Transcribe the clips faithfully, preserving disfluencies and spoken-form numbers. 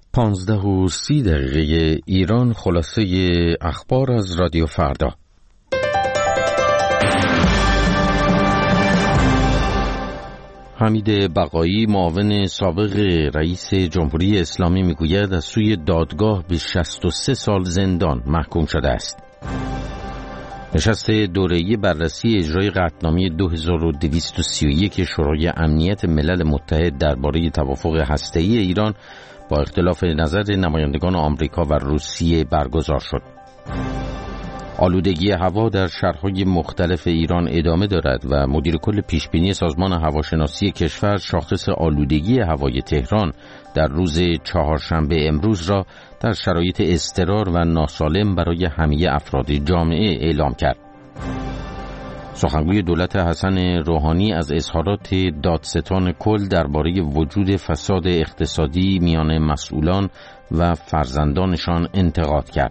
پانزده و سی دقیقه ایران، خلاصه اخبار از رادیو فردا. حمید بقایی، معاون سابق رئیس جمهوری اسلامی، میگوید از سوی دادگاه به شصت و سه سال زندان محکوم شده است. نشست دوره‌ای بررسی اجرای قطعنامه دو هزار و دویست و سی و یک شورای امنیت ملل متحد درباره توافق هسته‌ای ایران با اختلاف نظر نمایندگان آمریکا و روسیه برگزار شد. آلودگی هوا در شهرهای مختلف ایران ادامه دارد و مدیر کل پیشبینی سازمان هواشناسی کشور شاخص آلودگی هوای تهران در روز چهارشنبه امروز را در شرایط اضطرار و ناسالم برای همه افراد جامعه اعلام کرد. سخنگوی دولت حسن روحانی از اظهارات دادستان کل درباره وجود فساد اقتصادی میان مسئولان و فرزندانشان انتقاد کرد.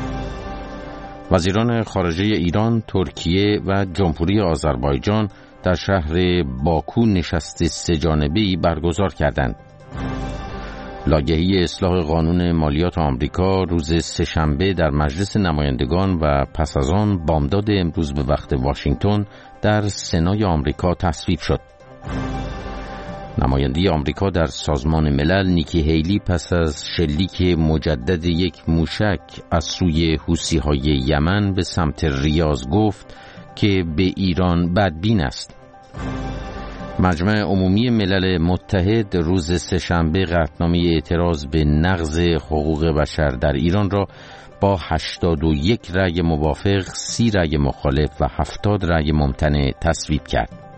وزیران خارجه ایران، ترکیه و جمهوری آذربایجان در شهر باکو نشست سه‌جانبه‌ای برگزار کردند. لایحه اصلاح قانون مالیات آمریکا روز سه‌شنبه در مجلس نمایندگان و پس از آن بامداد امروز به وقت واشنگتن در سنای آمریکا تصویب شد. نماینده آمریکا در سازمان ملل نیکی هیلی پس از شلیک مجدد یک موشک از سوی حوثی‌های یمن به سمت ریاض گفت که به ایران بدبین است. مجمع عمومی ملل متحد روز سه‌شنبه قطعنامه اعتراض به نقض حقوق بشر در ایران را با هشتاد و یک رأی موافق، سی رأی مخالف و هفتاد رأی ممتنع تصویب کرد.